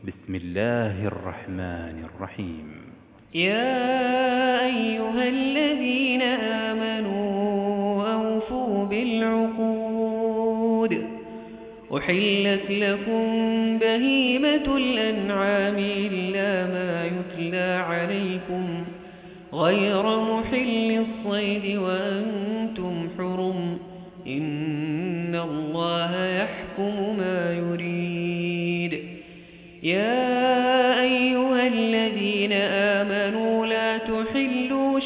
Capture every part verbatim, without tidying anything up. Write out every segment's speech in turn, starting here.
بسم الله الرحمن الرحيم. يا أيها الذين آمنوا أوفوا بالعقود أحلت لكم بهيمة الأنعام إلا ما يتلى عليكم غير محل الصيد وأنتم حرم إن الله يحكم ما يريد. يا أيها الذين آمنوا لا تحلوا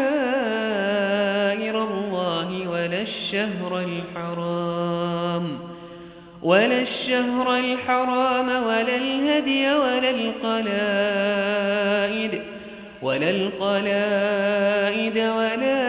شعائر الله ولا الشهر الحرام ولا الشهر الحرام ولا الهدي ولا القلائد ولا القلائد ولا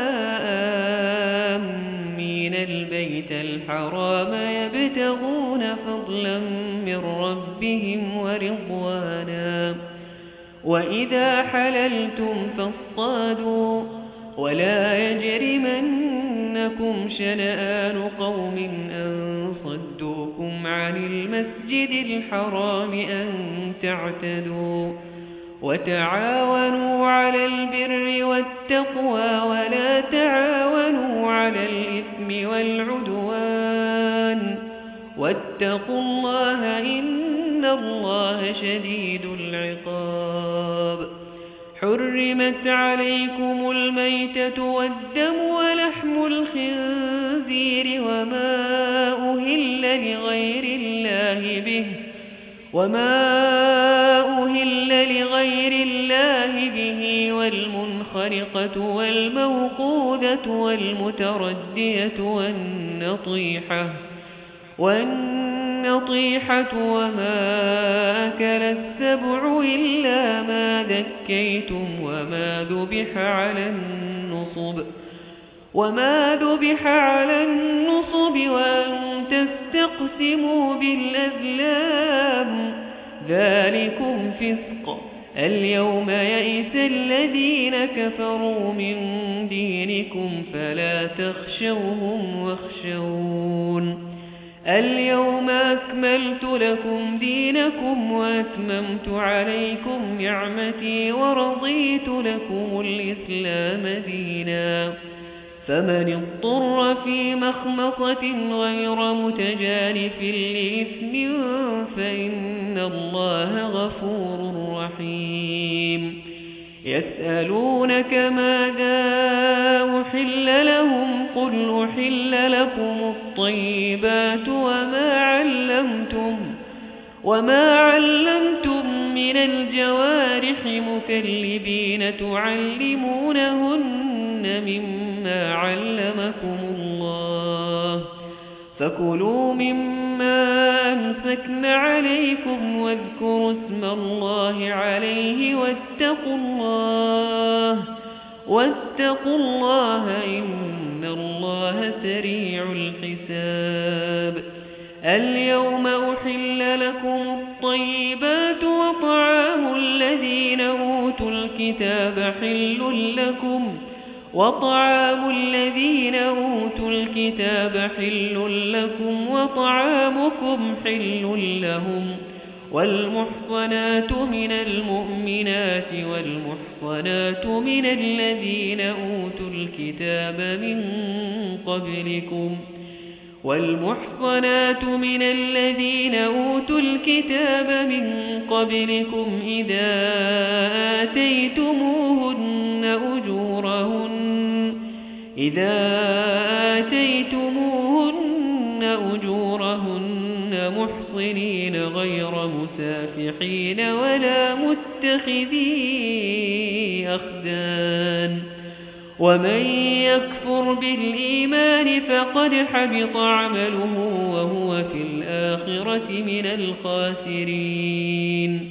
آمين البيت الحرام يبتغون فضلا من ربهم ورضوانا وإذا حللتم فاصطادوا ولا يجرمنكم شنآن قوم أن صدوكم عن المسجد الحرام أن تعتدوا وتعاونوا على البر والتقوى ولا تعاونوا على الإثم والعدوان واتقوا الله إن الله شديد العقاب. حرمت عليكم الميتة والدم ولحم الخنزير وما أهل لغير الله به وما أهل لغير الله به والمنخرقة والموقوذة والمتردية والنطيحة والنطيحة وما أكل السبع إلا ما ذكيتم وما ذبح على النصب وما ذبح على النصب وأن تستقسموا بالأزلام ذلكم فسق. اليوم يئس الذين كفروا من دينكم فلا تخشوهم واخشون. اليوم أكملت لكم دينكم وأتممت عليكم نعمتي ورضيت لكم الإسلام دينا. فمن اضطر في مخمصة غير متجانف لإثم فإن الله غفور رحيم. يسألونك ماذا أحل لهم قل أحل لكم الطيبات وما علمتم وما علمتم من الجوارح مكلبين تعلمونهن مما علمكم الله فكلوا مما أمسكن عليكم واذكروا اسم الله عليه واتقوا الله واتقوا الله إن الله سريع الحساب. اليوم أحل لكم الطيبات وطعام الذين أوتوا الكتاب حل لكم وطعام الذين أوتوا الكتاب حل لكم وطعامكم حل لهم والمحصنات من المؤمنات والمحصنات من الذين أوتوا الكتاب من قبلكم والمحصنات من الذين أوتوا الكتاب من قبلكم إذا آتيتموهن أجورهن إذا آتيتموهن أجورهن محصنين غير مسافحين ولا متخذي أخدان. ومن يكفر بالإيمان فقد حبط عمله وهو في الآخرة من الخاسرين.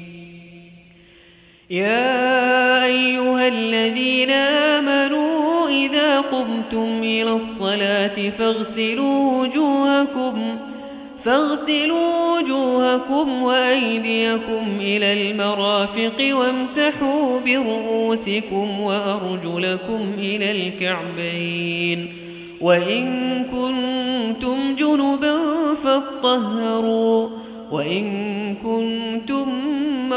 يا أيها الذين آمنوا إذا قمتم إلى الصلاة فاغسلوا وجوهكم فاغسلوا وجوهكم وأيديكم إلى المرافق وامسحوا برؤوسكم وأرجلكم إلى الكعبين وإن كنتم جنبا فاطهروا وإن كنتم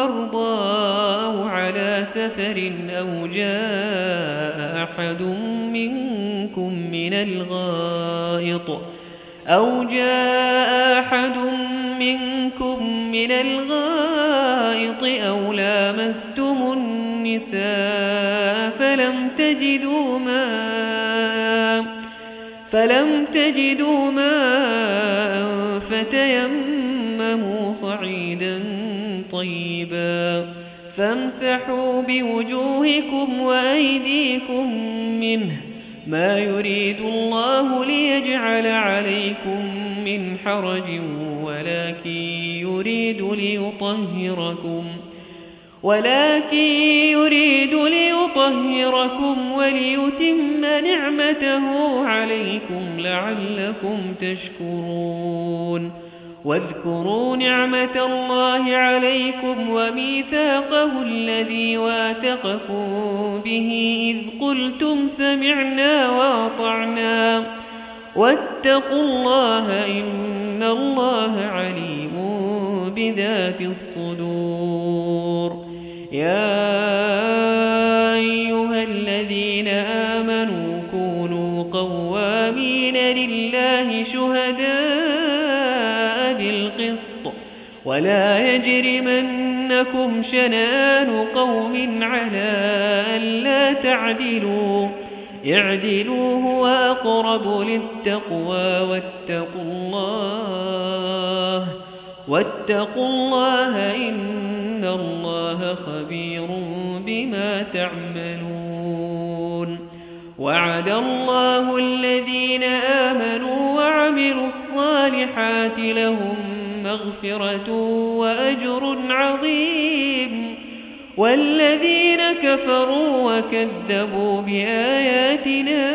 مرضى أو على سفر أو جاء أحد منكم من الغائط أو جاء أحد منكم من الغائط أو لامستم النساء فلم تجدوا ماء فلم تجدوا ماء فتيمموا صعيدا طيبا فامسحوا بوجوهكم وأيديكم منه ما يريد الله ليجعل عليكم من حرج ولكن يريد ليطهركم ولكن يريد ليطهركم وليتم نعمته عليكم لعلكم تشكرون واذكروا نعمة الله عليكم وميثاقه الذي واثقكم به إذ قلتم سمعنا وأطعنا واتقوا الله إن الله عليم بذات الصدور يا أيها الذين آمنوا كونوا قوامين لله شهداء بالقسط ولا يجرمنكم شنآن قوم على ألا تعدلوا اعدلوا هو أقرب للتقوى واتقوا الله واتقوا الله إن الله خبير بما تعملون وعد الله الذين آمنوا وعملوا الصالحات لهم مغفرة وأجر عظيم والذين كفروا وكذبوا بآياتنا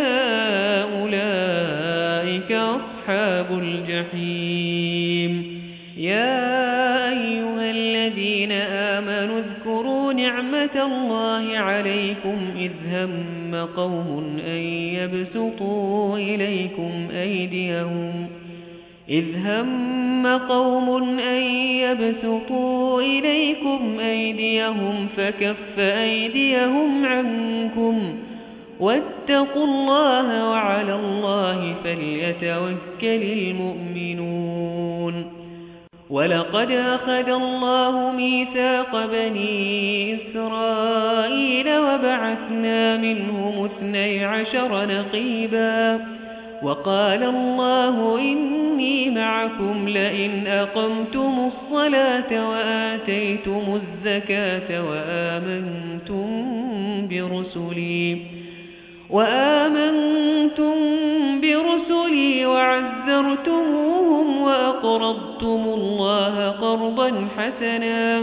أولئك أصحاب الجحيم يا أيها الذين آمنوا اذكروا نعمة الله عليكم إذ هم قوم أن يبسطوا إليكم أيديهم إذ هم قوم أن يبسطوا إليكم أيديهم فكف أيديهم عنكم واتقوا الله وعلى الله فليتوكل المؤمنون ولقد أخذ الله ميثاق بني إسرائيل وبعثنا منهم اثني عشر نقيبا وقال الله إني معكم لئن أقمتم الصلاة وآتيتم الزكاة وآمنتم برسلي وآمنتم برسلي وعزرتموهم وأقرضتم الله قرضا حسنا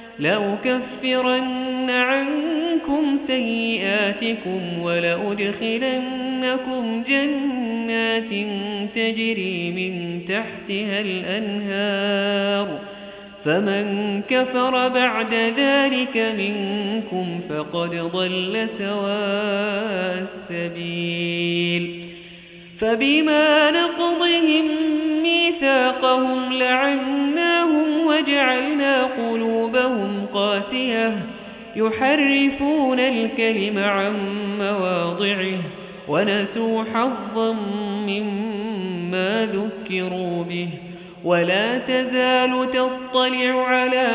لأكفرن عنكم سيئاتكم ولأدخلنكم جنات تجري من تحتها الأنهار فمن كفر بعد ذلك منكم فقد ضل سواء السبيل فبما نقضهم ميثاقهم لعناهم وجعلنا قلوبهم قاسية يحرفون الكلم عن مواضعه ونسوا حظا مما ذكروا به ولا تزال تطلع على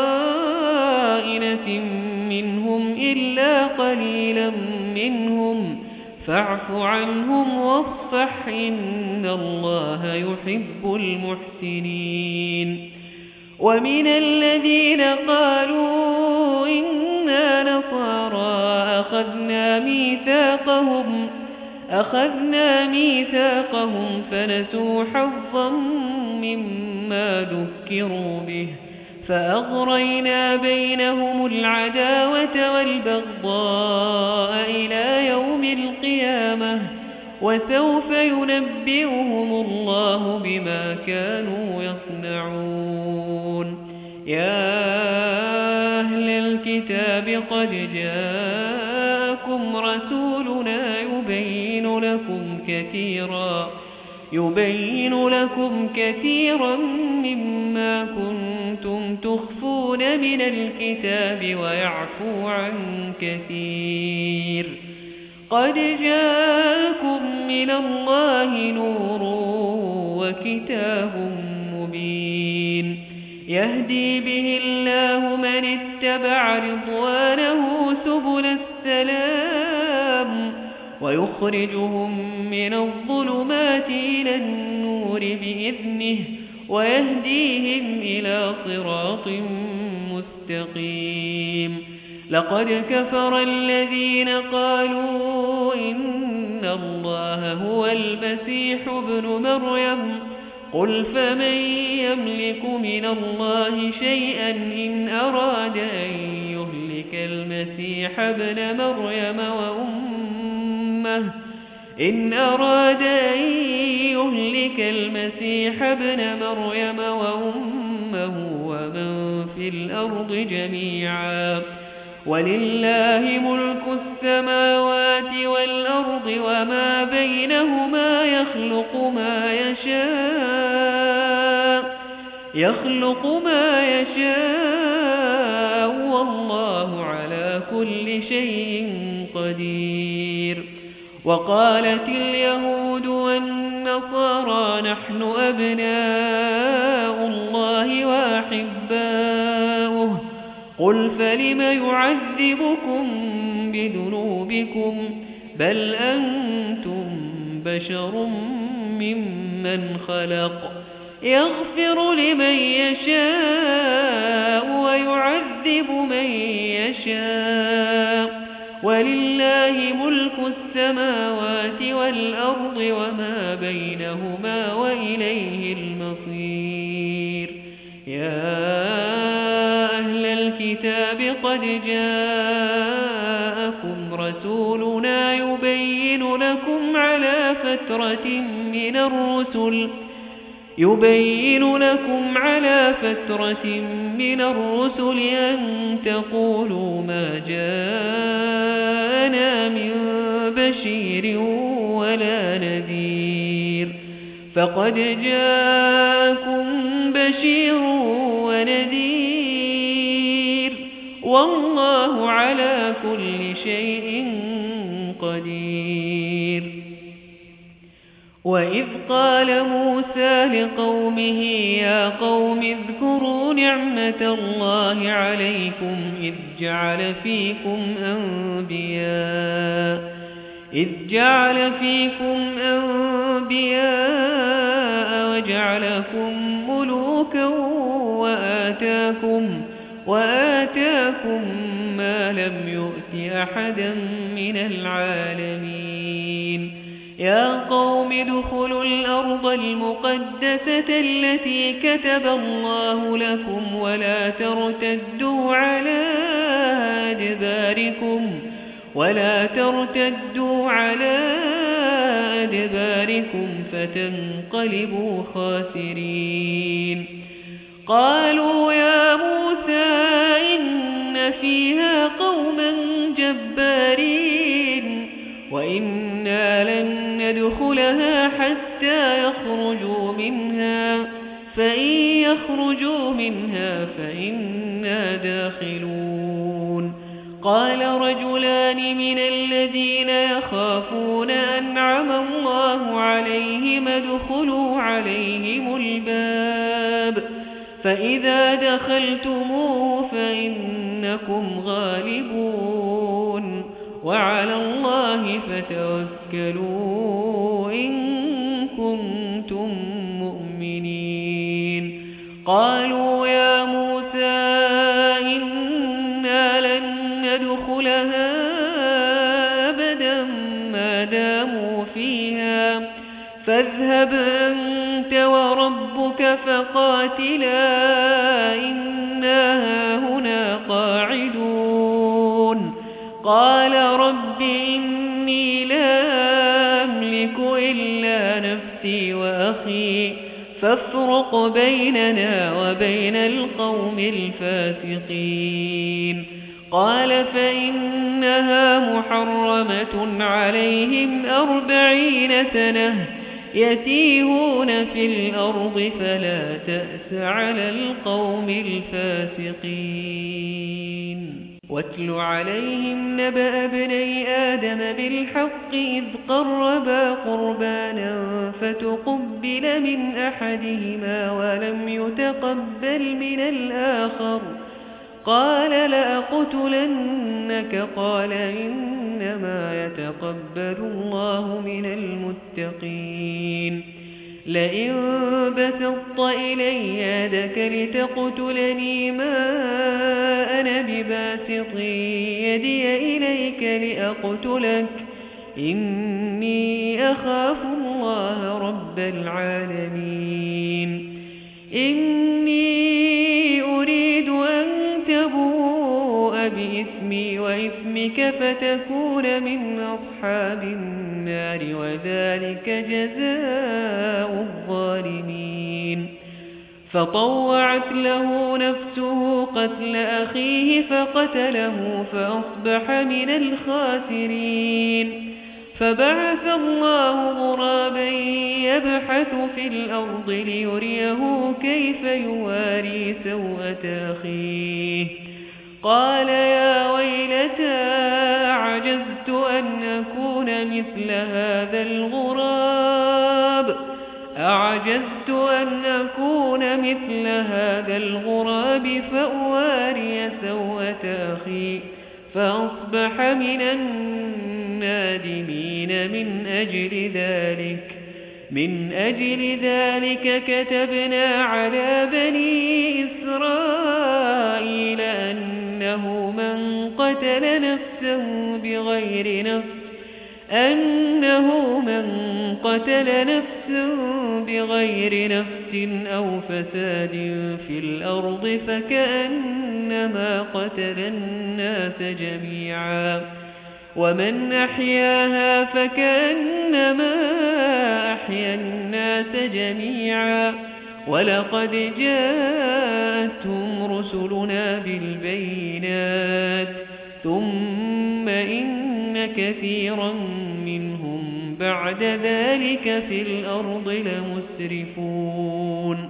خائنة منهم إلا قليلا منهم فاعف عنهم واصفح إن الله يحب المحسنين ومن الذين قالوا إنا نصارى أخذنا ميثاقهم أخذنا ميثاقهم فنسوا حظا مما ذكروا به فأغرينا بينهم العداوة والبغضاء إلى يوم القيامة وسوف ينبئهم الله بما كانوا يصنعون يا أهل الكتاب قد جاءكم رسولنا يبين لكم كثيرا يبين لكم كثيرا مما كنتم تخفون من الكتاب ويعفو عن كثير قد جاءكم من الله نور وكتاب مبين يهدي به الله من اتبع رضوانه سبل السلام ويخرجهم من الظلمات إلى النور بإذنه ويهديهم إلى صراط مستقيم لقد كفر الذين قالوا إن الله هو المسيح ابن مريم قل فمن يملك من الله شيئا إن أراد أن يهلك المسيح ابن مريم وأمه إن أراد أن يهلك المسيح ابن مريم وأمه ومن في الأرض جميعا ولله ملك السماوات والأرض وما بينهما يخلق ما يشاء يخلق ما يشاء والله على كل شيء قدير وقالت اليهود والنصارى نحن أبناء الله وأحباؤه قل فلم يعذبكم بذنوبكم بل أنتم بشر ممن خلق يغفر لمن يشاء ويعذب من يشاء ولله ملك السماوات والأرض وما بينهما وإليه المصير يا أهل الكتاب قد جاءكم رسولنا يبين لكم على فترة من الرسل يبين لكم على فترة من الرسل أن تقولوا ما جاءنا من بشير ولا نذير فقد جاءكم بشير ونذير والله على كل شيء قدير وإذ قال موسى لقومه يا قوم اذكروا نعمة الله عليكم إذ جعل فيكم أنبياء إذ جعل فيكم أنبياء وجعلكم ملوكا وآتاكم وآتاكم ما لم يؤت أحدا من العالمين يا قوم ادخلوا الأرض المقدسة التي كتب الله لكم ولا ترتدوا على أدباركم ولا ترتدوا على أدباركم فتنقلبوا خاسرين قالوا يا موسى إن فيها قوما جبارين وإنا لن ندخلها حتى يخرجوا منها فإن يخرجوا منها فإنا داخلون قال رجلان من الذين يخافون أنعم الله عليهم ادخلوا عليهم الباب فإذا دخلتموه فإنكم غالبون وعلى الله فتوكلوا إن كنتم مؤمنين قالوا يا موسى إنا لن ندخلها أبدا ما داموا فيها فاذهب أنت وربك فقاتلا إنا هنا قاعدون قال رب إني لا أملك إلا نفسي وأخي فافرق بيننا وبين القوم الفاسقين قال فإنها محرمة عليهم أربعين سنة يتيهون في الأرض فلا تأس على القوم الفاسقين واتل عليهم نبأ ابني آدم بالحق إذ قربا قربانا فتقبل من أحدهما ولم يتقبل من الآخر قال لأقتلنك قال إنما يتقبل الله من المتقين لئن بسطت إلي يدك لتقتلني ما أنا بباسط يدي إليك لأقتلك إني أخاف الله رب العالمين إني أريد أن تبوء بإثمي وإثمك فتكون من أصحاب النار وذلك جزاء الظالمين فطوعت له نفسه قتل أخيه فقتله فأصبح من الخاسرين فبعث الله غرابا يبحث في الأرض ليريه كيف يواري سوءة أخيه قال يا ويلتى عجزت أن أكون مثل هذا الغراب أعجزت أن أكون مثل هذا الغراب فأواري سوءة أخي فأصبح من النادمين من أجل ذلك من أجل ذلك كتبنا على بني إسرائيل أنه من قتل نفسا بغير نفس أنه من قتل نفسا بغير نفس أو فساد في الأرض فكأنما قتل الناس جميعا ومن أحياها فكأنما أحيا الناس جميعا ولقد جاءتهم رسلنا بالبينات ثم إن كثيرا منهم بعد ذلك في الأرض لمسرفون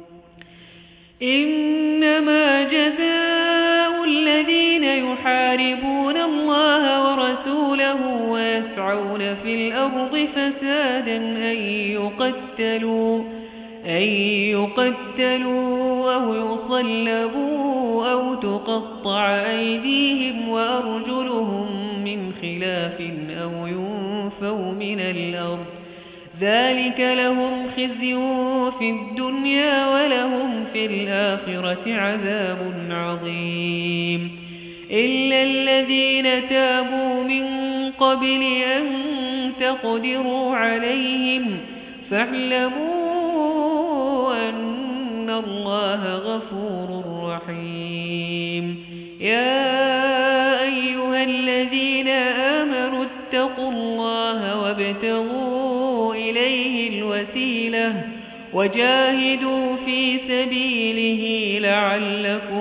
إنما جزاء الذين يحاربون الله ورسوله ويسعون في الأرض فسادا أن يقتلوا أن يقتلوا أو يصلبوا أو تقطع أيديهم وأرجلهم من خلاف أو ينفوا من الأرض ذلك لهم خزي في الدنيا ولهم في الآخرة عذاب عظيم إلا الذين تابوا من قبل أن تقدروا عليهم فاعلموا أن الله غفور رحيم يا أيها الذين آمنوا اتقوا الله وابتغوا إليه الوسيلة وجاهدوا في سبيله لعلكم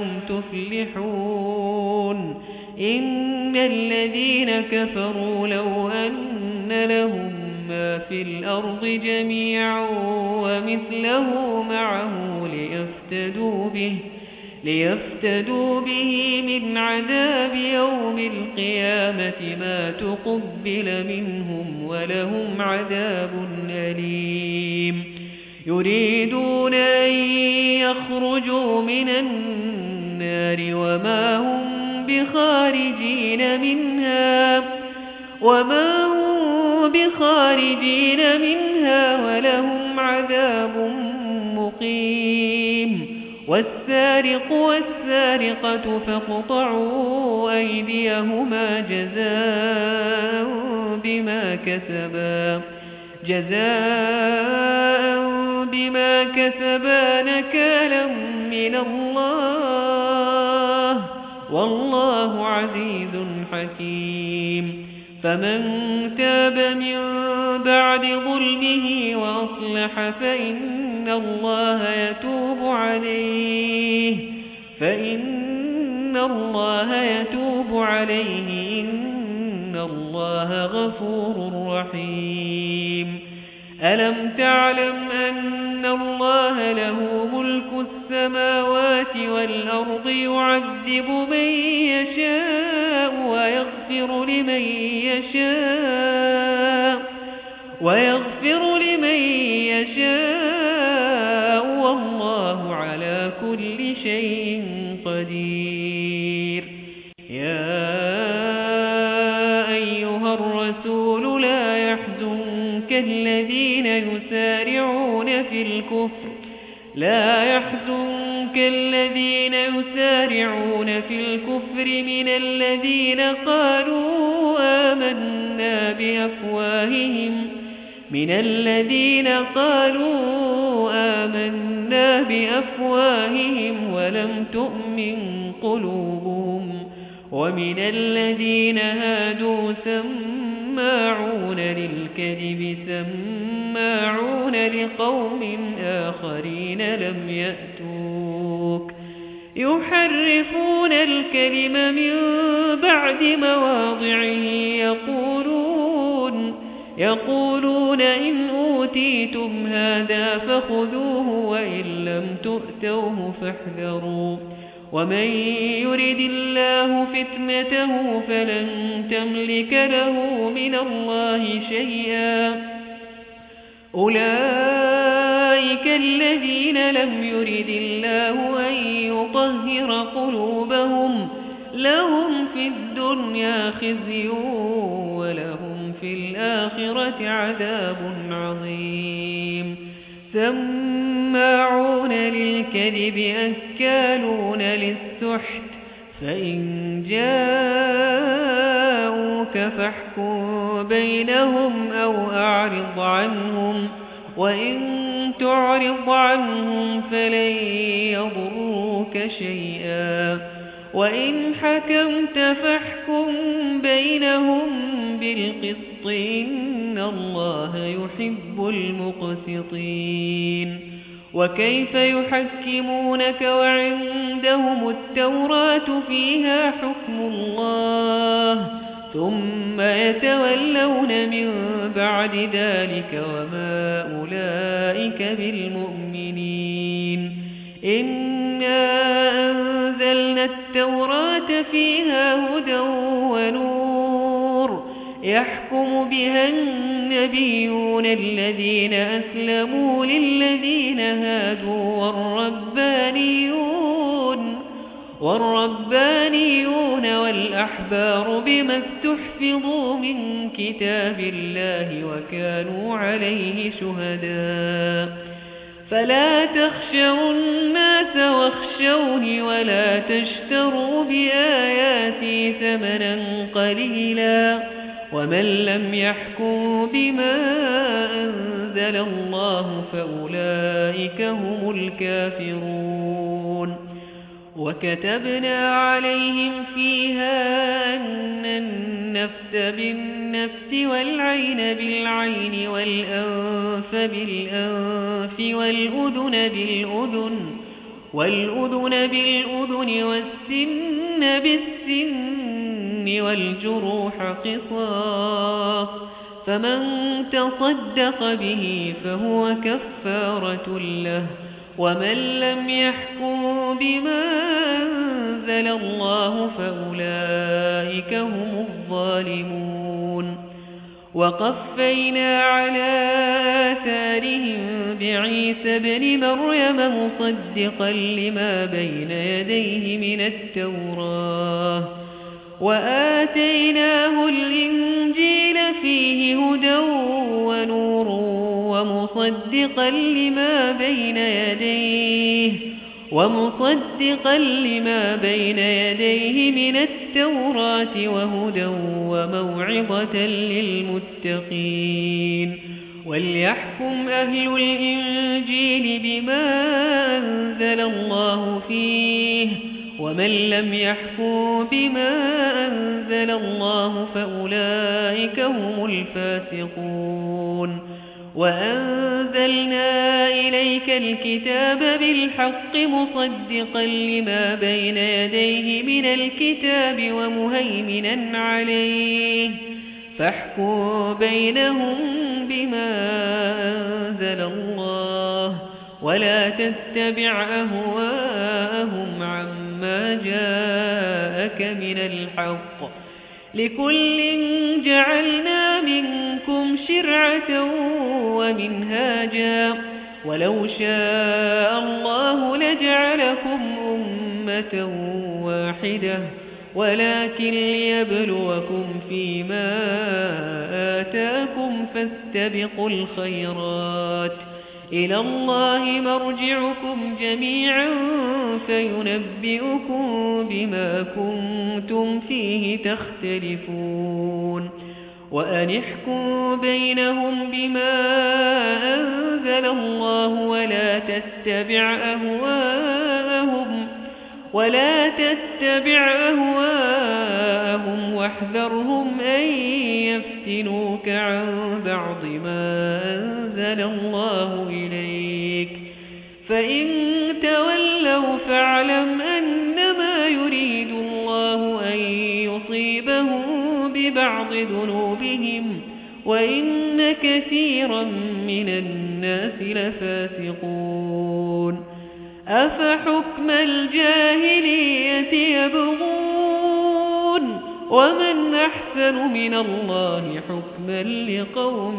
تفلحون إن الذين كفروا لو أن لهم ما في الأرض جميعا ومثله معه ليفتدوا به ليفتدوا به من عذاب يوم القيامة ما تقبل منهم ولهم عذاب أليم يريدون أن يخرجوا من النار وما هم بخارجين منها وما هم بخارجين منها ولهم عذاب مقيم والسارق والسارقة فاقطعوا أيديهما جزاء بما كسبا جزاء بما كسبا نكالا من الله والله عزيز حكيم فمن تاب من بعد ظلمه وأصلح فإن الله يتوب عليه فإن الله يتوب عليه إن الله غفور رحيم ألم تعلم أن الله له ملك السماوات والأرض يعذب من يشاء ويغفر لمن يشاء ويغفر لمن يشاء والله على كل شيء قدير. يا أيها الرسول لا يحزنك الذين يسارعون في الكفر لا يحزنك الذين يسارعون في الكفر من الذين قالوا آمنا بأفواههم من الذين قالوا آمنا بأفواههم ولم تؤمن قلوبهم ومن الذين هادوا سماعون للكذب سماعون لقوم آخرين لم يأتوك يحرفون الكلم من بعد مواضعه يقولون يقولون إن أوتيتم هذا فخذوه وإن لم تؤتوه فاحذروا ومن يرد الله فتنته فلن تملك له من الله شيئا أولئك الذين لم يرد الله أن يطهر قلوبهم لهم في الدنيا خزي ولهم في الآخرة عذاب عظيم. سماعون للكذب أكالون للسحت فإن جاءوك فاحكم بينهم أو أعرض عنهم وإن تعرض عنهم فلن يضروك شيئا وإن حكمت فاحكم بينهم بالقسط إن الله يحب المقسطين. وكيف يحكمونك وعندهم التوراة فيها حكم الله ثم يتولون من بعد ذلك وما أولئك بالمؤمنين. إنا أنزلنا التوراة فيها هدى ونور يحكم بها النبيون الذين أسلموا للذين هادوا والربانيون والربانيون والأحبار بما استحفظوا من كتاب الله وكانوا عليه شهداء. فلا تخشوا الناس واخشوني ولا تشتروا بآياتي ثمنا قليلا ومن لم يحكم بما أنزل الله فأولئك هم الكافرون. وكتبنا عليهم فيها أن النفس بالنفس والعين بالعين والأنف بالأنف والأذن بالأذن والأذن بالأذن والسن بالسن والجروح قصاص فمن تصدق به فهو كفارة له ومن لم يحكم بما أنزل الله فأولئك هم الظالمون. وقفينا على آثارهم بعيسى ابن مريم مصدقا لما بين يديه من التوراة وآتيناه الإنجيل فيه هدى ونور ومصدقا لما بين يديه ومصدقا لما بين يديه من التوراة وهدى وموعظة للمتقين. وليحكم أهل الإنجيل بما أنزل الله فيه ومن لم يحكم بما أنزل الله فأولئك هم الفاسقون. وأنزلنا إليك الكتاب بالحق مصدقا لما بين يديه من الكتاب ومهيمنا عليه فاحكم بينهم بما أنزل الله ولا تتبع أهواءهم عما جاءك من الحق لكل جعلنا منكم شرعة ومنهاجا ولو شاء الله لجعلكم أمة واحدة ولكن ليبلوكم فيما آتاكم فاستبقوا الخيرات إلى الله مرجعكم جميعا فينبئكم بما كنتم فيه تختلفون وأن احكم بينهم بما أنزل الله ولا تتبع أهواءهم ولا تتبع أهواءهم واحذرهم أن يفتنوك عن بعض ما أنزل الله إليك فإن تولوا فاعلم أنما يريد الله أن يصيبهم ببعض ذنوبهم وإن كثيرا من الناس لفاسقون أفحكم الجاهلية يبغون ومن أحسن من الله حكما لقوم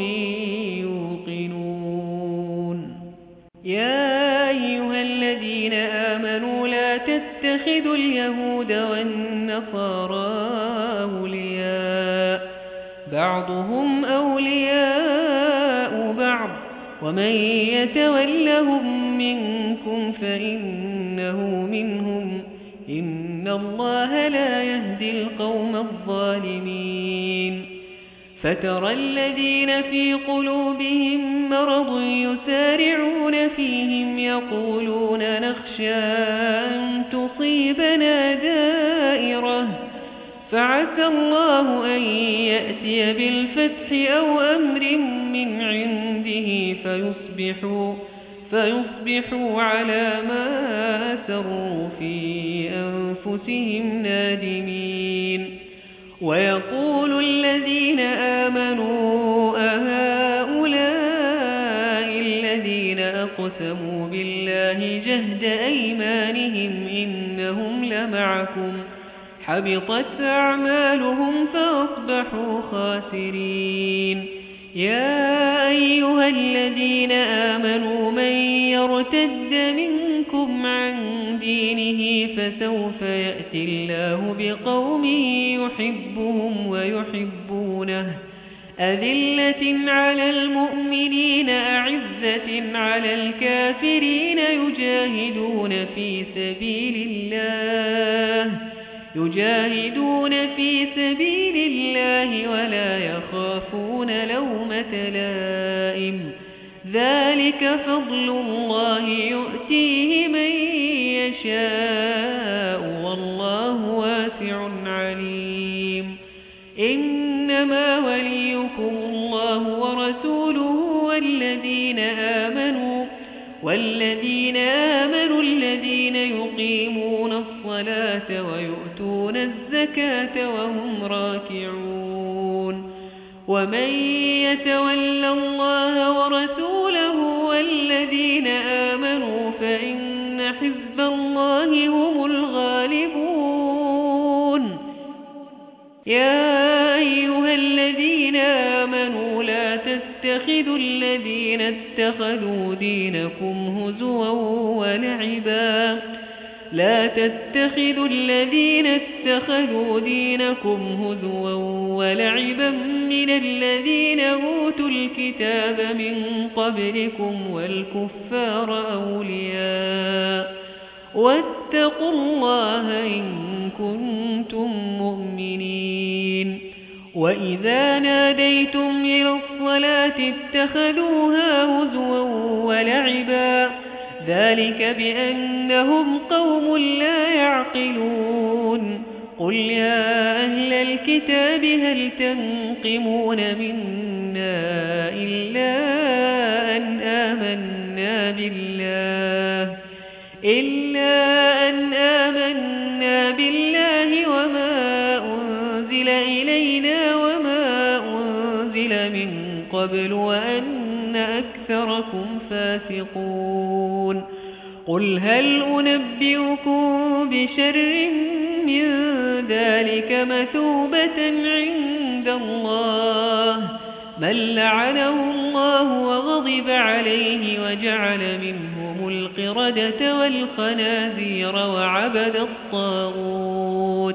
يوقنون يا أيها الذين آمنوا لا تتخذوا اليهود والنصارى أولياء بعضهم أولياء بعض ومن يتولهم منكم فإنه منهم إن الله لا يهدي القوم الظالمين فترى الذين في قلوبهم مرض يسارعون فيهم يقولون نخشى أن تصيبنا دائرة فعسى الله أن يأتي بالفتح أو أمر من عنده فيصبحوا, فيصبحوا على ما أسروا في أنفسهم نادمين ويقول الذين آمنوا أهؤلاء الذين أقسموا بالله جهد أيمانهم إنهم لمعكم حبطت أعمالهم فأصبحوا خاسرين يا أيها الذين آمنوا من يرتد منكم عن دينه فسوف يأتي الله بقوم يحبهم ويحبونه أذلة على المؤمنين أعزة على الكافرين يجاهدون في سبيل الله يجاهدون في سبيل الله ولا يخافون لومة لائم ذلك فضل الله يؤتيه من يشاء والله واسع عليم إنما وليكم الله ورسوله والذين آمنوا والذين آمنوا الذين يقيمون الصلاة ويؤتون الزكاة وهم راكعون ومن يتول الله ورسوله والذين آمنوا فإن حزب الله هم الغالبون يا أيها الذين آمنوا لا تتخذوا الذين اتخذوا دينكم هزوا ولعبا لا تتخذوا الذين اتخذوا دينكم هزوا ولعبا من الذين أوتوا الكتاب من قبلكم والكفار أولياء واتقوا الله إن كنتم مؤمنين وإذا ناديتم إلى الصلاة اتخذوها هزوا ولعبا ذلك بأنهم قوم لا يعقلون قل يا أهل الكتاب هل تنقمون منا إلا أن آمنا بالله إلا أن آمنا بالله وما أنزل إلينا وما أنزل من قبل وأن أكثركم فاسقون قل هل أنبئكم بشر من ذلك مثوبة عند الله من لعنه الله وغضب عليه وجعل منهم القردة والخنازير وعبد الطاغوت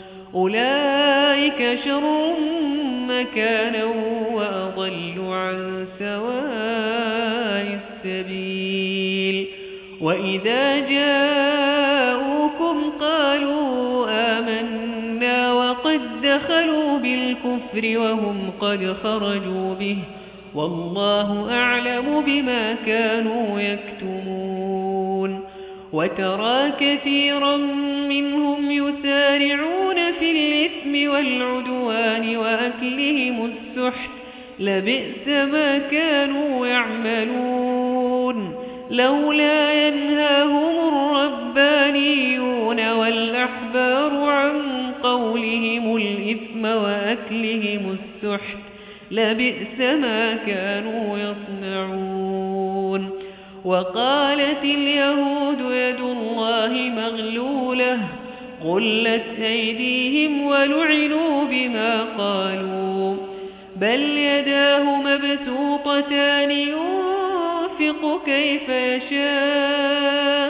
أولئك شر مكانا وأضل عن سواء السبيل وإذا جاءوكم قالوا آمنا وقد دخلوا بالكفر وهم قد خرجوا به والله أعلم بما كانوا يكتمون وترى كثيرا منهم يسارعون في الإثم والعدوان وأكلهم السحت لبئس ما كانوا يعملون لولا ينهاهم الربانيون والأحبار عن قولهم الإثم وأكلهم السحت لبئس ما كانوا يصنعون وقالت اليهود يد الله مغلولة غلت أيديهم ولعنوا بما قالوا بل يداه مبسوطتان ينفق كيف يشاء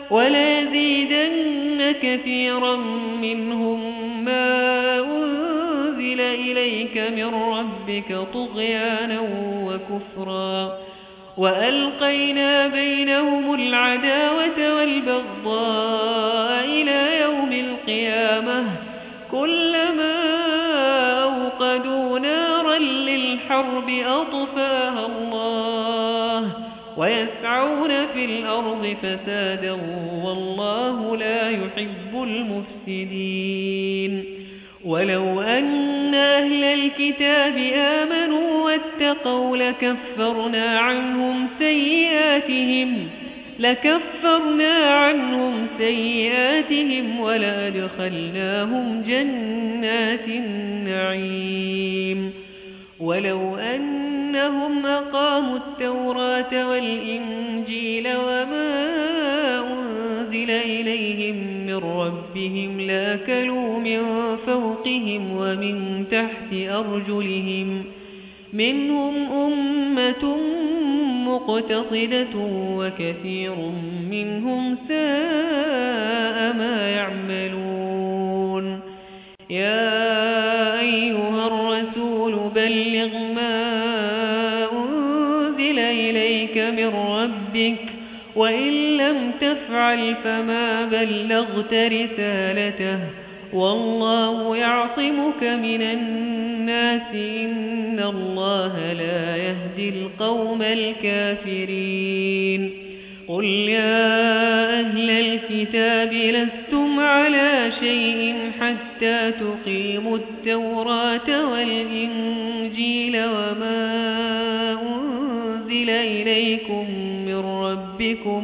وليزيدن كثيرا منهم ما أنزل إليك من ربك طغيانا وكفرا وألقينا بينهم العداوة والبغضاء إلى يوم القيامة كلما أوقدوا نارا للحرب أطفاها الله ويسعون في الأرض فسادا والله لا يحب المفسدين ولو أن أهل الكتاب آمنوا واتقوا لكفرنا عنهم سيئاتهم لكفرنا عنهم سيئاتهم ولأدخلناهم جنات النعيم ولو أنهم أقاموا التوراة والإنجيل وما أنزل إليهم من ربهم لأكلوا من فوقهم ومن تحت أرجلهم منهم أمة مقتصدة وكثير منهم ساء ما يعملون يا أيها الرسول بلغ ما أنزل إليك من ربك وإن لم تفعل فما بلغت رسالته والله يعصمك من الناس إن الله لا يهدي القوم الكافرين قل يا أهل الكتاب لستم على شيء حتى تقيموا التوراة والإنجيل وما أنزل إليكم من ربكم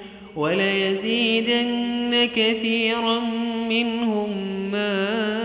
وليزيدن كثيرا منهم ما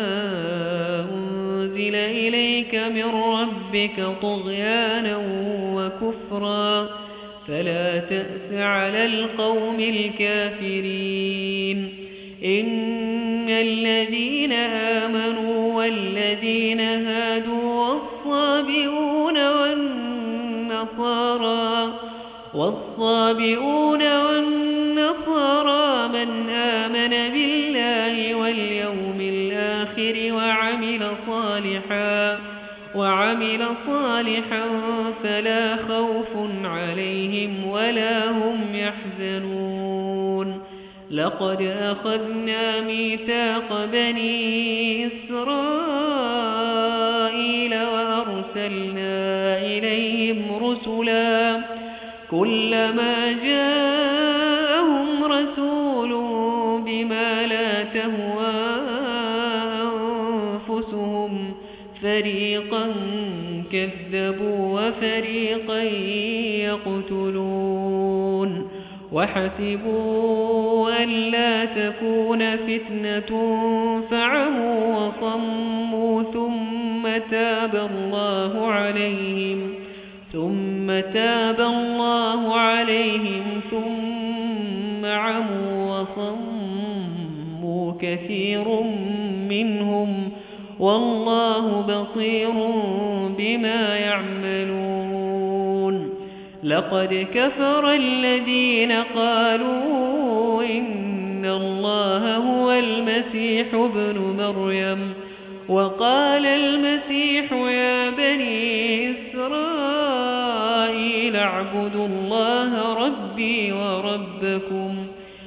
أنزل إليك من ربك طغيانا وكفرا فلا تأس على القوم الكافرين إن الذين آمنوا والذين هادوا والصابئون والنصارى والصابئون والنصارى من آمن بالله واليوم الآخر وعمل صالحا وعمل صالحا فلا خوف عليهم ولا هم يحزنون لقد أخذنا ميثاق بني إسرائيل وأرسلنا إليهم رسلا كلما جاءهم رسول بما لا تهوى أنفسهم فريقا كذبوا وفريقا يقتلون وحسبوا ألا تكون فتنة فعموا وصموا ثم تاب الله عليهم ثم تاب الله عليهم ثم عموا وصموا كثير منهم والله بصير بما يعملون لقد كفر الذين قالوا إن الله هو المسيح ابن مريم وقال المسيح يا بني إسرائيل اعبدوا الله ربي وربكم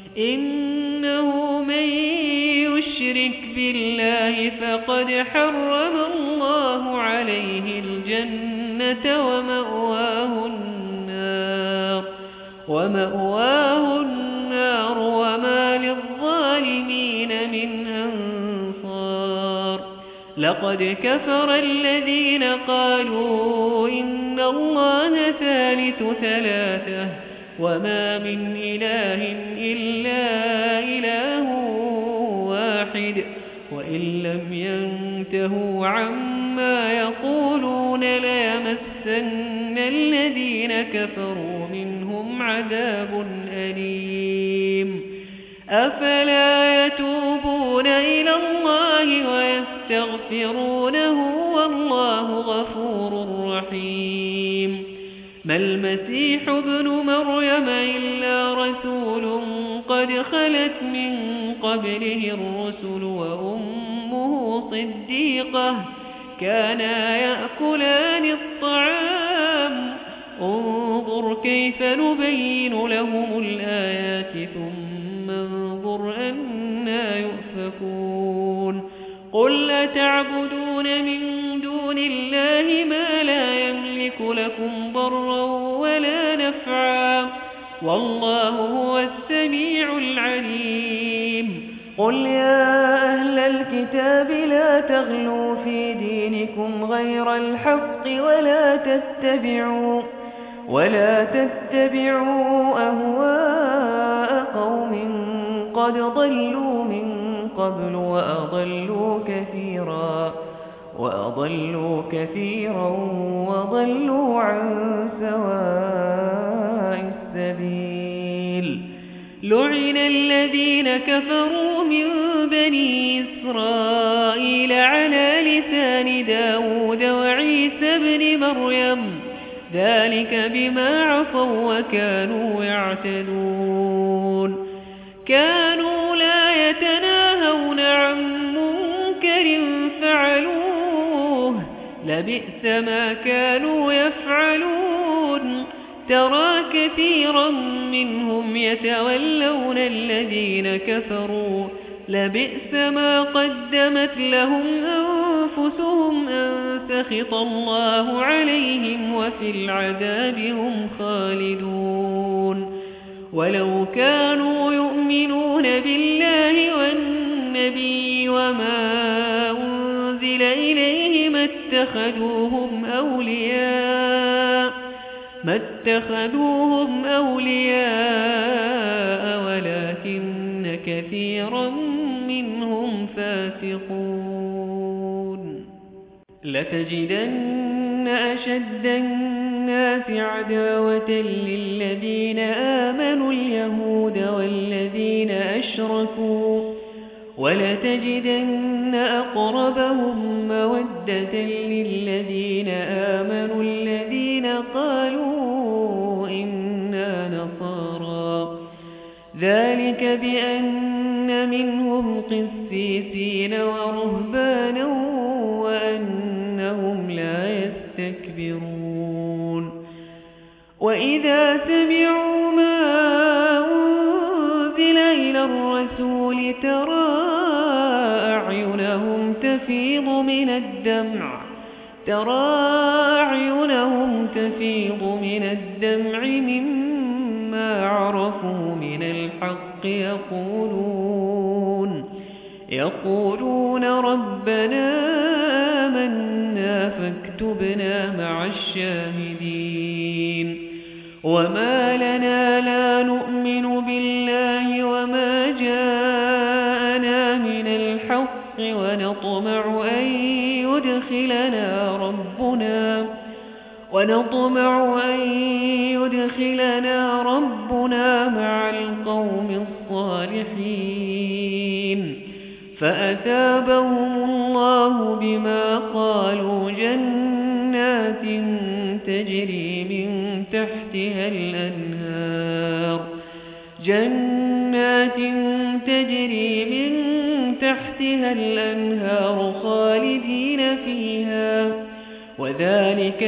إنه من يشرك بالله فقد حرم الله عليه الجنة ومأواه النار ومأواه النار وما للظالمين من أنصار لقد كفر الذين قالوا إن الله ثالث ثلاثة وما من إله إلا إله واحد وإن لم ينتهوا عما يقولون ليمسن الذين كفروا منهم عذاب أليم أفلا يتوبون إلى الله ويستغفرونه والله غفور رحيم ما المسيح ابن مريم إلا رسول قد خلت من قبله الرسل وأمه صديقة كانا يأكلان الطعام انظر كيف نبين لهم الآيات ثم انظر أنا يؤفكون قل أتعبدون من دون الله ما لا يملك لكم ضرا ولا نفعا والله هو السميع العليم قل يا أهل الكتاب لا تغلوا في دينكم غير الحق ولا تتبعوا ولا تتبعوا أهواء قوم قد ضلوا من قبل وأضلوا كثيرا وأضلوا كثيرا وضلوا عن سواء السبيل لعن الذين كفروا من بني إسرائيل على لسان داود وعيسى بن مريم ذلك بما عصوا وكانوا يعتدون كانوا لا يتناهون عن منكر فعلوه لبئس ما كانوا يفعلون ترى كثيرا منهم يتولون الذين كفروا لبئس ما قدمت لهم أنفسهم أن سخط الله عليهم وفي العذاب هم خالدون ولو كانوا يؤمنون بالله والنبي وما أنزل إليه ما اتخذوهم أولياء ما اتخذوهم أولياء ولكن كثيرا منهم فاسقون لتجدن أشد الناس عداوة للذين آمنوا اليهود والذين أشركوا ولتجدن أقربهم مودة للذين آمنوا الذين قالوا إنا نصارى ذلك بأن منهم قسيسين ورهبانا وأنهم لا يستكبرون وإذا سمعوا ما أنزل إلى الرسول ترى أعينهم تفيض من الدمع ترى أعينهم تفيض من الدمع مما عرفوا من الحق يقولون يقولون ربنا آمنا فاكتبنا مع الشاهدين وما لنا لا نؤمن بالله وما جاءنا من الحق ونطمع أن يدخلنا ربنا ونطمع أن يدخلنا ربنا مع القوم الصالحين فأثابهم الله بما قالوا جنات تجري من تحتها الأنهار جنات تجري من تحتها الأنهار خالدين فيها وذلك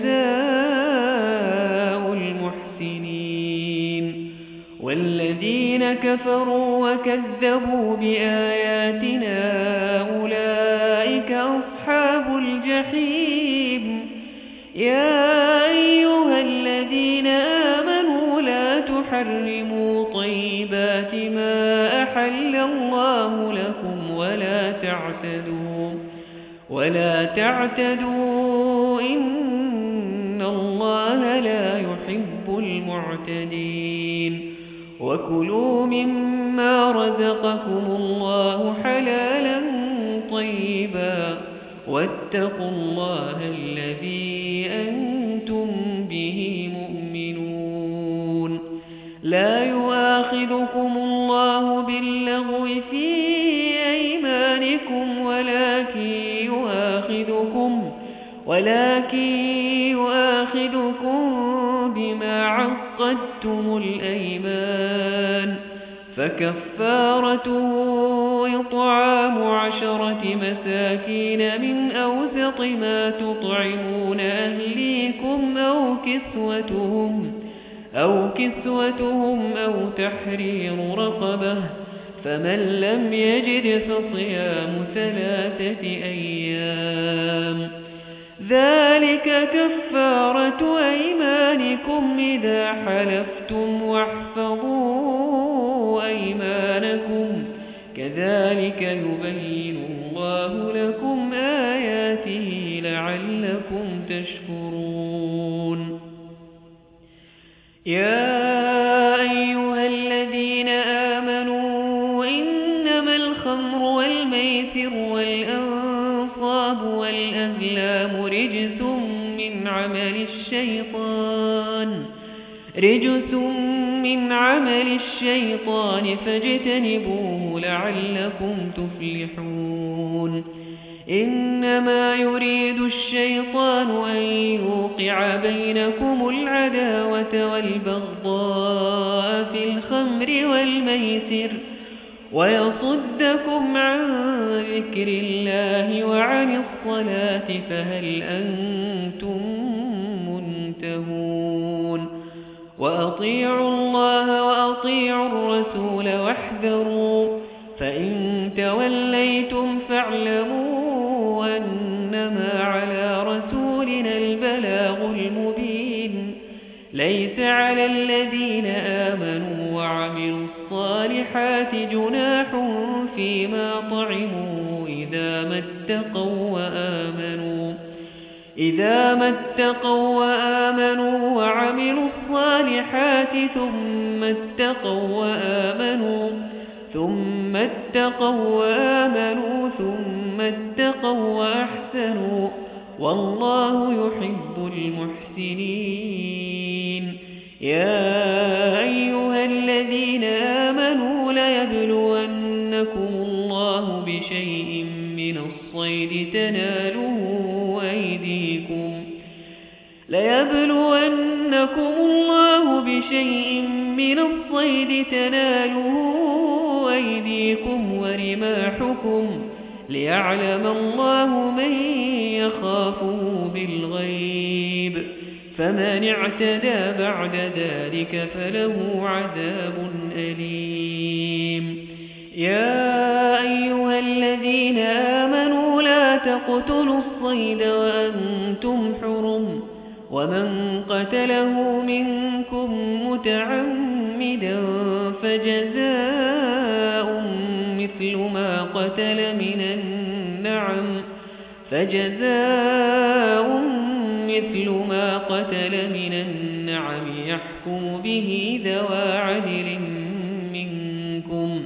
جزاء المحسنين والذين كفروا وكذبوا بآياتنا أولئك أصحاب الجحيم يا أيها الذين آمنوا لا تحرموا طيبات ما أحل الله لكم ولا تعتدوا ولا تعتدوا إن الله لا يحب المعتدين وكلوا مما رزقكم الله حلالا طيبا واتقوا الله الذي أنتم به مؤمنون لا يؤاخذكم الله باللغو في أيمانكم ولكن يؤاخذكم ولكن يؤاخذكم بما عقدتم الأيمان فكفارته إطعام عشرة مساكين من أوسط ما تطعمون أهليكم أو كسوتهم أو كسوتهم أو تحرير رقبة فمن لم يجد فصيام ثلاثة أيام ذلك كفارة أيمانكم إذا حلفتم واحفظوا أيمانكم كذلك يبين الله لكم آياته لعلكم تشكرون يا أيها الذين آمنوا إنما الخمر والميسر والأنصاب والأزلام رجس من عمل الشيطان رجس من عمل الشيطان فاجتنبوه لعلكم تفلحون إنما يريد الشيطان أن يوقع بينكم العداوة والبغضاء في الخمر والميسر ويصدكم عن ذكر الله وعن الصلاة فهل أنتم منتهون وأطيعوا الله وأطيعوا الرسول واحذروا فإن توليتم فاعلموا أنما على رسولنا البلاغ المبين ليس على الذين آمنوا وعملوا الصالحات جناح فيما طعموا إذا ما اتقوا وآمنوا إذا ما اتقوا وآمنوا وعملوا الصالحات ثم اتقوا وآمنوا ثم اتقوا وآمنوا ثم اتقوا وأحسنوا والله يحب المحسنين يا أيها الذين آمنوا ليبلونكم الله بشيء من الصيد تناله أيديكم ليبلونكم الله بشيء من الصيد تناله أيديكم ورماحكم ليعلم الله من يخافه بالغيب فمن اعتدى بعد ذلك فله عذاب أليم يا أيها الذين آمنوا لا تقتلوا الصيد وأنتم حرم ومن قتله منكم متعمدا فجزاء مثل ما قتل من النعم فجزاء مثل ما قتل من النعم يحكم به ذوى عدل منكم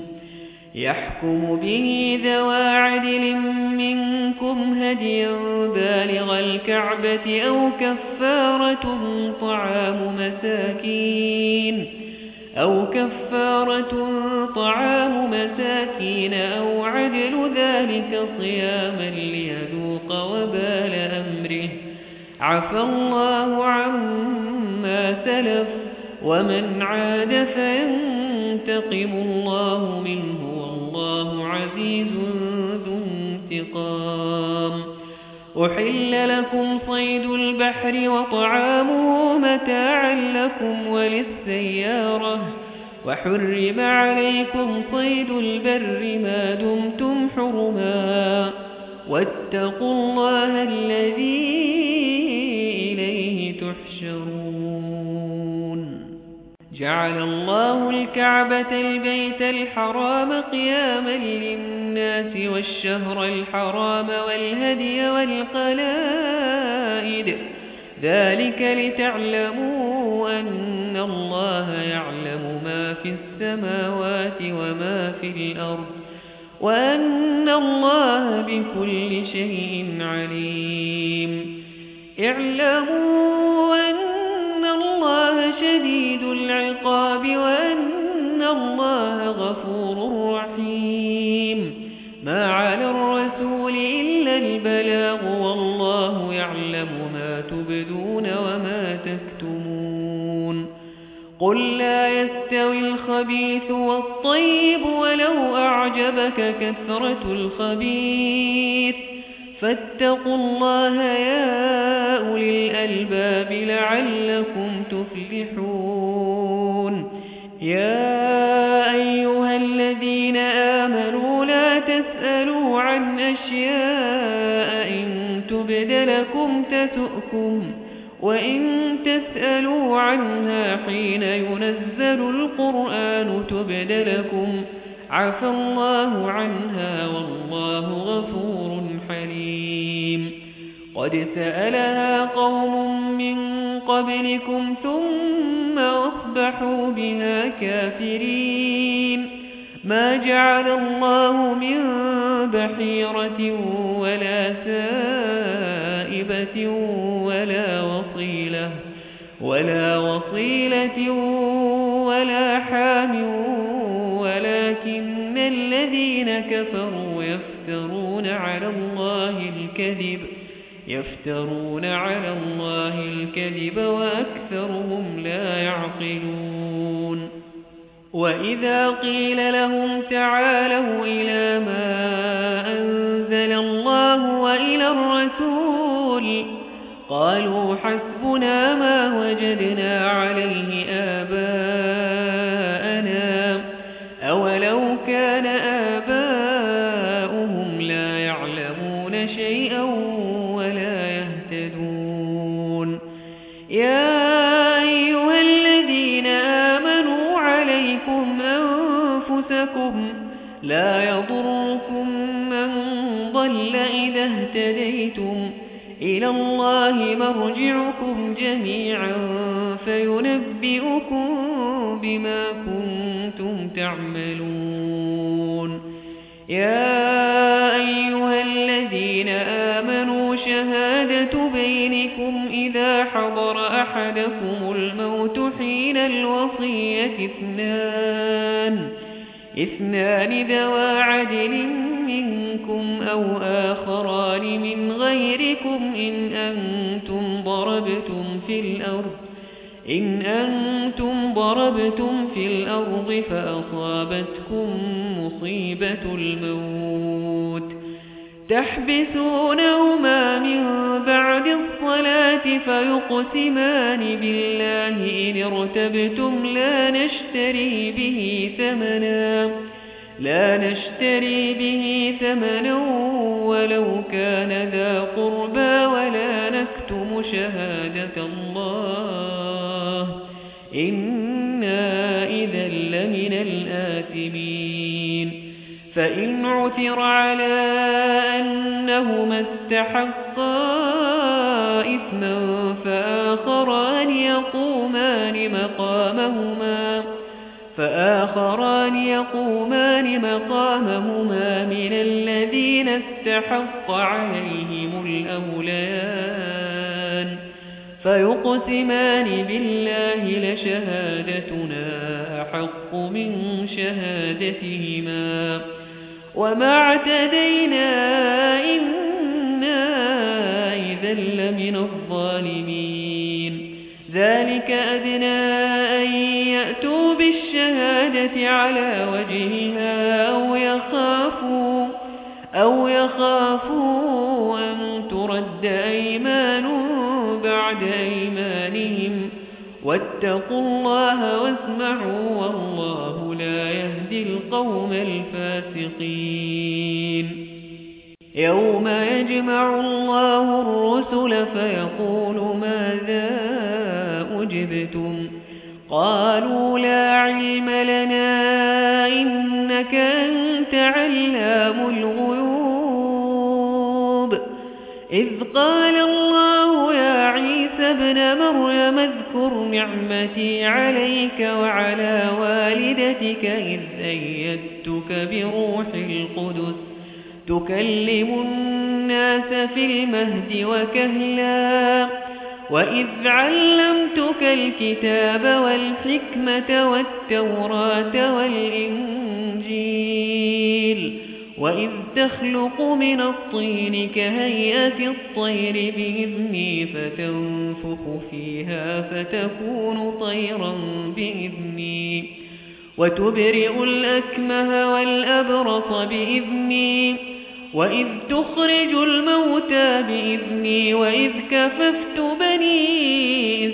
يحكم به ذوى عدل منكم هديا بالغ الكعبة أو كفارة طعام مساكين أو كفارة طعام مساكين أو عدل ذلك صياما ليذوق وبال أمره عفى الله عما سلف ومن عاد فينتقم الله منه والله عزيز ذو انتقام. أحل لكم صيد البحر وطعامه متاعا لكم وللسيارة وحرم عليكم صيد البر ما دمتم حرما واتقوا الله الذي إليه تحشرون. جعل الله الكعبة البيت الحرام قياما للناس والشهر الحرام والهدي والقلائد ذلك لتعلموا أن الله يعلم ما في السماوات وما في الأرض وأن الله بكل شيء عليم. اعلموا أن الله شديد العقاب وأن الله غفور رحيم. ما على الرسول إلا البلاغ والله يعلم ما تبدون وما تكتمون. قل لا يستوي الخبيث والطيب ولو أعجبك كثرة الخبيث فاتقوا الله يا أولي الألباب لعلكم تفلحون. يا أيها الذين آمنوا لا تسألوا عن أشياء إن تبد لكم تسؤكم وإن تسألوا عنها حين ينزل القرآن تبد لكم عفى الله عنها والله غفور حليم. قد سألها قوم من قبلكم ثم أصبحوا بها كافرين. ما جعل الله من بحيرة ولا سائبة ولا وصيلة ولا وصيلة ولا حام ولكن الذين كفروا يفترون على الله الكذب يفترون على الله الكذب وأكثرهم لا يعقلون. وإذا قيل لهم تعالوا إلى ما أنزل الله وإلى الرسول قالوا حسبنا ما وجدنا عليه آباءنا أولو كان آباؤهم لا يعلمون شيئا ولا يهتدون. يا أيها الذين آمنوا عليكم أنفسكم لا يضركم من ضل إذا اهتديتم إلى الله مرجعكم جميعا فينبئكم بما كنتم تعملون. يا أيها الذين آمنوا شهادة بينكم إذا حضر أحدكم الموت حين الوصية اثنان اثنان ذوى عدل منكم أو آخران من غيركم إن أنتم ضربتم في الأرض إن أنتم ضربتم في الأرض فأصابتكم مصيبة الموت تحبسونهما من بعد الصلاة فيقسمان بالله إن ارتبتم لا نشتري به ثمنا لا نشتري به ثمنا ولو كان ذا قربى ولا نكتم شهادة الله إنا إذا لمن الآثمين. فإن عثر على أنهما استحقا إثما فآخران يقومان مقامهما فآخران يقومان مقامهما من الذين استحق عليهم الأوليان فيقسمان بالله لشهادتنا أحق من شهادتهما وما اعتدينا إنا إذا لمن الظالمين ذلك أدنى أن يأتوا بالشهادة على وجهها أو يخافوا أو يخافوا أن ترد أيمان بعد أيمانهم واتقوا الله واسمعوا والله لا يهدي القوم الفاسقين يوم يجمع الله الرسل فيقول ماذا أجبتم قالوا لا علم لنا إنك أنت علام الغيوب إذ قال الله يا عيسى ابن مريم اذكر نعمتي عليك وعلى والدتك إذ أيدتك بروح القدس تكلم الناس في المهد وكهلا وإذ علمتك الكتاب والحكمة والتوراة والإنجيل وإذ تخلق من الطين كهيئة الطير بإذني فتنفخ فيها فتكون طيرا بإذني وتبرئ الأكمه والأبرص بإذني وإذ تخرج الموتى بإذني وإذ كففت بني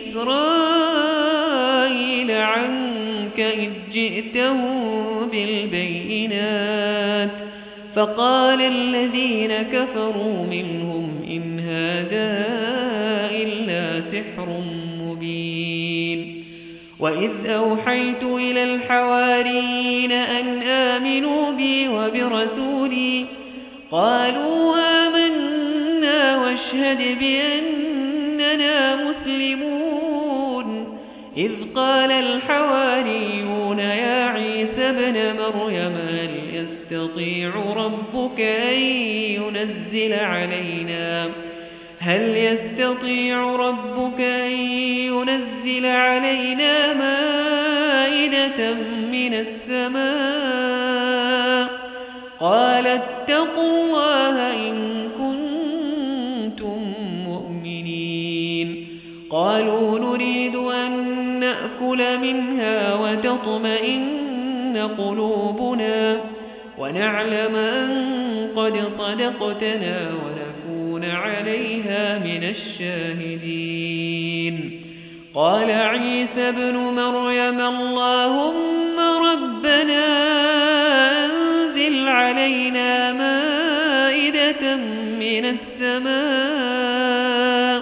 إسرائيل عنك إذ جئتهم بالبينات فقال الذين كفروا منهم إن هذا إلا سحر مبين وإذ أوحيت إلى الحواريين أن آمنوا بي وبرسولي قالوا آمنا واشهد بأننا مسلمون إذ قال الحواريون يا عيسى ابن مريم هل يستطيع ربك أن ينزل علينا هل يستطيع ربك أن ينزل علينا مائدة من السماء قال اتقوا الله إن كنتم مؤمنين قالوا نريد أن نأكل منها وتطمئن قلوبنا ونعلم أن قد صدقتنا ونكون عليها من الشاهدين قال عيسى ابن مريم اللهم ربنا أنزل علينا مائدة من السماء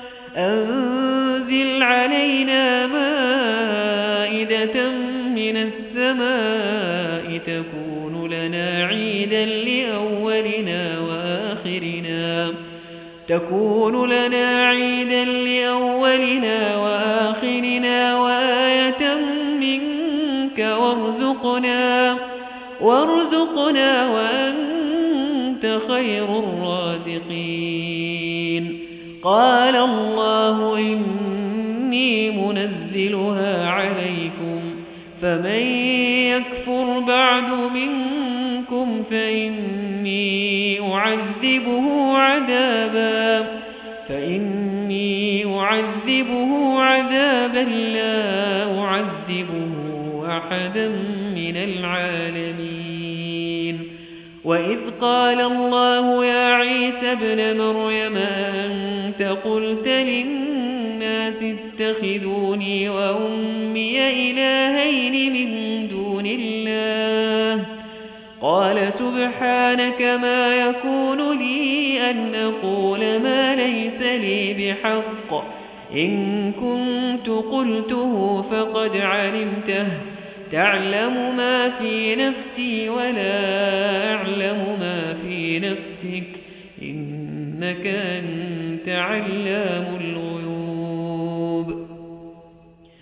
أنزل علينا مائدة من السماء تكون لنا عيدا لأولنا وآخرنا تكون لنا عيدا لأولنا وآخرنا وآية منك وارزقنا وارزقنا وأنت خير الرازقين قال الله إني منزلها عليكم فمن يكفر بعد منكم فإني أعذبه عذابا فإني أعذبه عذابا لا أعذبه أحدا من العالمين وإذ قال الله يا عيسى ابن مريم أنت قلت للناس اتخذوني وأمي إلهين من دون الله قال سبحانك ما يكون لي أن أقول ما ليس لي بحق إن كنت قلته فقد علمته تعلم ما في نفسي ولا أعلم ما في نفسك إنك أنت علام الغيوب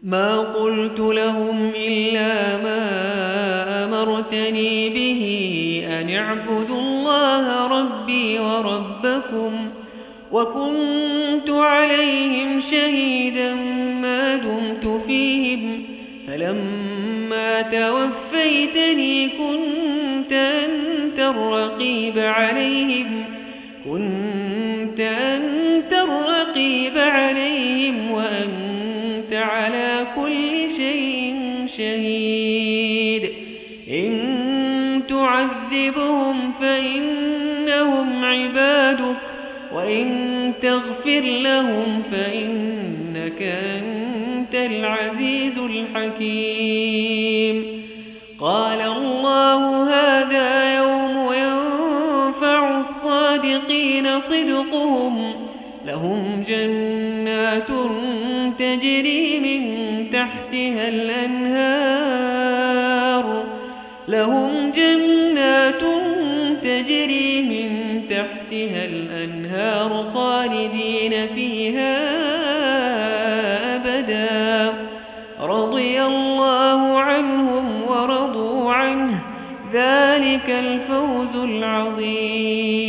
ما قلت لهم إلا ما أمرتني به أن اعبدوا الله ربي وربكم وكنت عليهم شهيدا ما دمت فيهم فلما توفيتني كنت أنت الرقيب عليهم كنت أنت الرقيب عليهم وأنت على كل شيء شهيد إن تعذبهم فإنهم عبادك وإن تغفر لهم فإنك أنت العزيز الحكيم قال الله هذا يوم ينفع الصادقين صدقهم لهم جنات تجري من تحتها الأنهار لهم جنات تجري من تحتها الأنهار خالدين فيها أبدا رضي الله عنهم ورضوا عنه ذلك الفوز العظيم